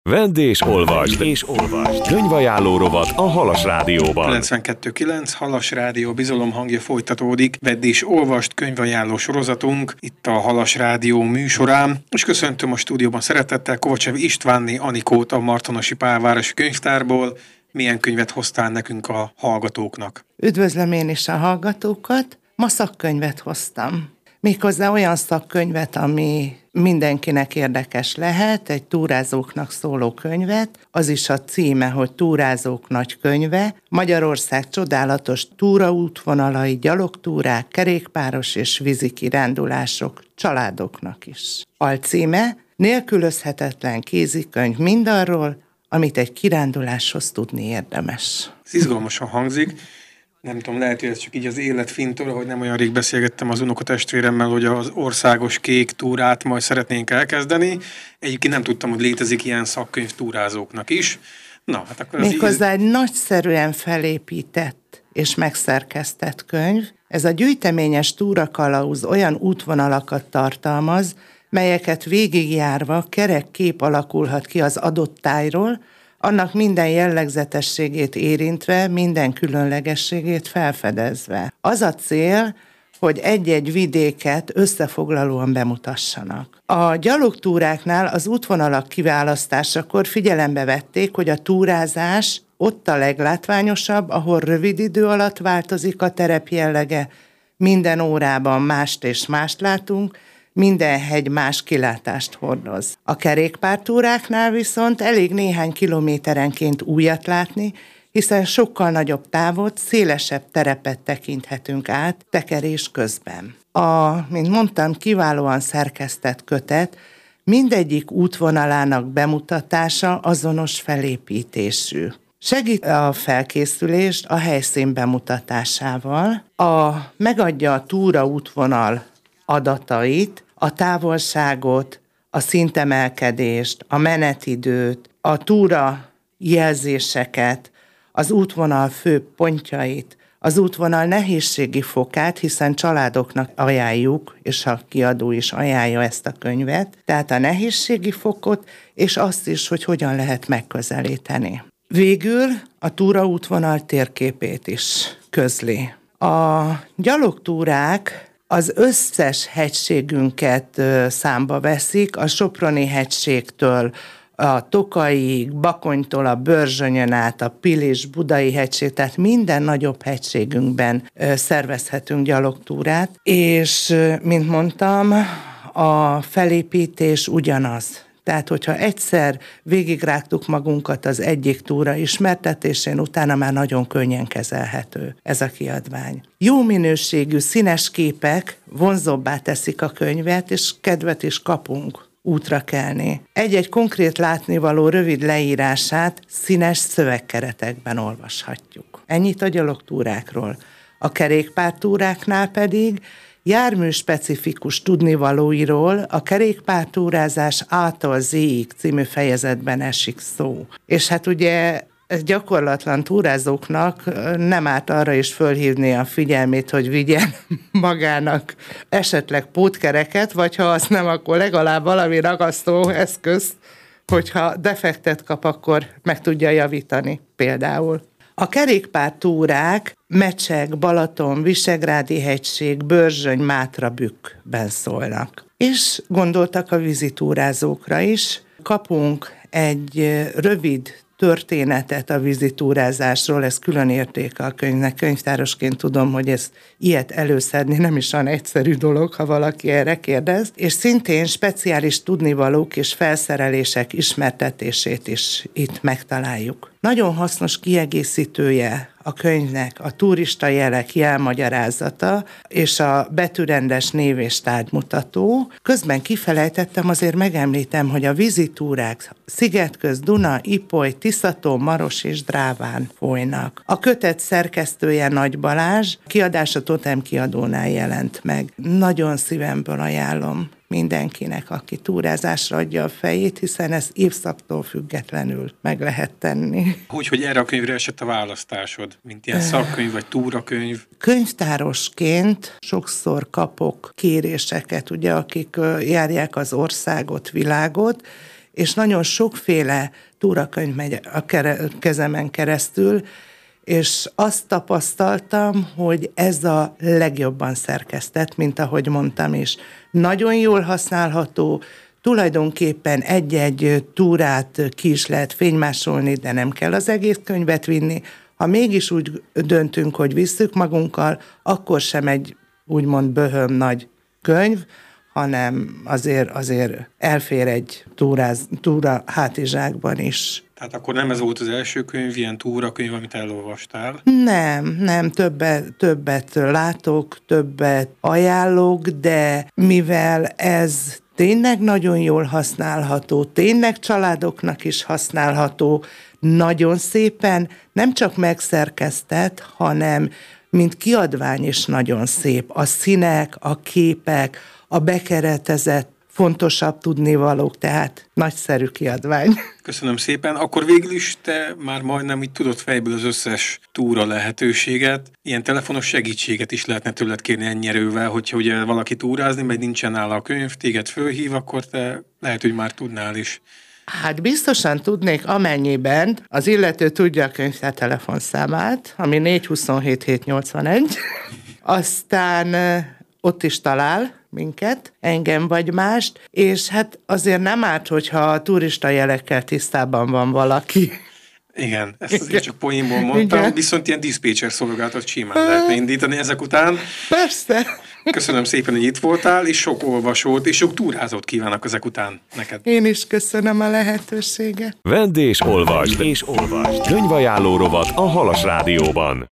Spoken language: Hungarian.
Vedd és olvasd! Könyvajánló rovat a Halas Rádióban. 92.9 Halas Rádió bizalom hangja folytatódik. Vedd és olvasd könyvajánló sorozatunk itt a Halas Rádió műsorán. És köszöntöm a stúdióban szeretettel Kovacsev Istvánné Anikót a Martonosi Pálvárosi Könyvtárból. Milyen könyvet hoztál nekünk a hallgatóknak? Üdvözlöm én is a hallgatókat. Ma szakkönyvet hoztam. Méghozzá olyan szakkönyvet, ami mindenkinek érdekes lehet, egy túrázóknak szóló könyvet, az is a címe, hogy Túrázók nagy könyve, Magyarország csodálatos túraútvonalai, gyalogtúrák, kerékpáros és vízi kirándulások családoknak is. Alcíme: Nélkülözhetetlen kézikönyv mindarról, amit egy kiránduláshoz tudni érdemes. Ez izgalmasan hangzik. Nem tudom, lehet, hogy ez csak így az élet fintora, hogy nem olyan rég beszélgettem az unokatestvéremmel, hogy az országos kék túrát majd szeretnénk elkezdeni. Egyébként nem tudtam, hogy létezik ilyen szakkönyv túrázóknak is. Na, hát akkor méghozzá egy nagyszerűen felépített és megszerkesztett könyv. Ez a gyűjteményes túrakalauz olyan útvonalakat tartalmaz, melyeket végigjárva kerek kép alakulhat ki az adott tájról, annak minden jellegzetességét érintve, minden különlegességét felfedezve. Az a cél, hogy egy-egy vidéket összefoglalóan bemutassanak. A gyalogtúráknál az útvonalak kiválasztásakor figyelembe vették, hogy a túrázás ott a leglátványosabb, ahol rövid idő alatt változik a terep jellege, minden órában mást és mást látunk, minden hegy más kilátást hordoz. A kerékpártúráknál viszont elég néhány kilométerenként újat látni, hiszen sokkal nagyobb távot, szélesebb terepet tekinthetünk át tekerés közben. Mint mondtam, kiválóan szerkesztett kötet, mindegyik útvonalának bemutatása azonos felépítésű. Segít a felkészülést a helyszín bemutatásával, megadja a túraútvonal adatait, a távolságot, a szintemelkedést, a menetidőt, a túra jelzéseket, az útvonal fő pontjait, az útvonal nehézségi fokát, hiszen családoknak ajánljuk, és a kiadó is ajánlja ezt a könyvet, tehát a nehézségi fokot, és azt is, hogy hogyan lehet megközelíteni. Végül a túraútvonal térképét is közli. A gyalogtúrák az összes hegységünket számba veszik, a Soproni hegységtől a Tokaig, Bakonytól a Börzsönyön át, a Pilis-Budai hegység, tehát minden nagyobb hegységünkben szervezhetünk gyalogtúrát, és mint mondtam, a felépítés ugyanaz. Tehát, hogyha egyszer végigrágtuk magunkat az egyik túra ismertetésén, utána már nagyon könnyen kezelhető ez a kiadvány. Jó minőségű színes képek vonzóbbá teszik a könyvet, és kedvet is kapunk útra kelni. Egy-egy konkrét látnivaló rövid leírását színes szövegkeretekben olvashatjuk. Ennyit a gyalogtúrákról. A kerékpártúráknál pedig jármű-specifikus tudnivalóiról a kerékpártúrázás A-tól Z-ig című fejezetben esik szó. És hát ugye ez gyakorlatlan túrázóknak nem árt arra is fölhívni a figyelmét, hogy vigyen magának esetleg pótkereket, vagy ha azt nem, akkor legalább valami ragasztó eszközt, hogyha defektet kap, akkor meg tudja javítani például. A kerékpártúrák Mecsek, Balaton, Visegrádi hegység, Börzsöny, Mátra, Bükkben szólnak. És gondoltak a vízitúrázókra is. Kapunk egy rövid történetet a vízitúrázásról, ez külön értéke a könyvnek. Könyvtárosként tudom, hogy ilyet előszedni nem is olyan egyszerű dolog, ha valaki erre kérdez, és szintén speciális tudnivalók és felszerelések ismertetését is itt megtaláljuk. Nagyon hasznos kiegészítője a könyvnek a turista jelek jelmagyarázata és a betűrendes név- és tárgymutató. Közben kifelejtettem, azért megemlítem, hogy a vízitúrák Szigetköz, Duna, Ipoly, Tiszaton, Maros és Dráván folynak. A kötet szerkesztője Nagy Balázs, kiadás a Totem kiadónál jelent meg. Nagyon szívemből ajánlom mindenkinek, aki túrázásra adja a fejét, hiszen ezt évszaktól függetlenül meg lehet tenni. Hogy erre a könyvre esett a választásod? Mint ilyen szakkönyv vagy túrakönyv? Könyvtárosként sokszor kapok kéréseket, ugye, akik járják az országot, világot, és nagyon sokféle túrakönyv megy a kezemen keresztül, és azt tapasztaltam, hogy ez a legjobban szerkesztett, mint ahogy mondtam is. Nagyon jól használható, tulajdonképpen egy-egy túrát ki is lehet fénymásolni, de nem kell az egész könyvet vinni. Ha mégis úgy döntünk, hogy visszük magunkkal, akkor sem egy úgymond böhöm nagy könyv, hanem azért elfér egy túra hátizsákban is. Tehát akkor nem ez volt az első könyv, ilyen túrakönyv, amit elolvastál? Nem, többet látok, többet ajánlok, de mivel ez tényleg nagyon jól használható, tényleg családoknak is használható, nagyon szépen, nem csak megszerkesztett, hanem mint kiadvány is nagyon szép. A színek, a képek, a bekeretezett, fontosabb tudnivalók, tehát nagyszerű kiadvány. Köszönöm szépen. Akkor végül is te már majdnem így tudod fejből az összes túra lehetőséget. Ilyen telefonos segítséget is lehetne tőled kérni ennyi erővel, hogyha ugye valaki túrázni, meg nincsen nála a könyv, téged fölhív, akkor te lehet, hogy már tudnál is. Hát biztosan tudnék, amennyiben az illető tudja a könyvtár telefonszámát, ami 427 781, aztán ott is talál minket, engem vagy mást, és hát azért nem árt, hogyha a turista jelekkel tisztában van valaki. Igen, ezt azért csak poénból mondtam, igen. Viszont ilyen diszpécser szolgálatot simán lehetne indítani ezek után. Persze. Köszönöm szépen, hogy itt voltál, és sok olvasót, és sok túrázót kívánok ezek után neked. Én is köszönöm a lehetőséget. Vedd és olvasd, könyvajánló rovat a Halas Rádióban.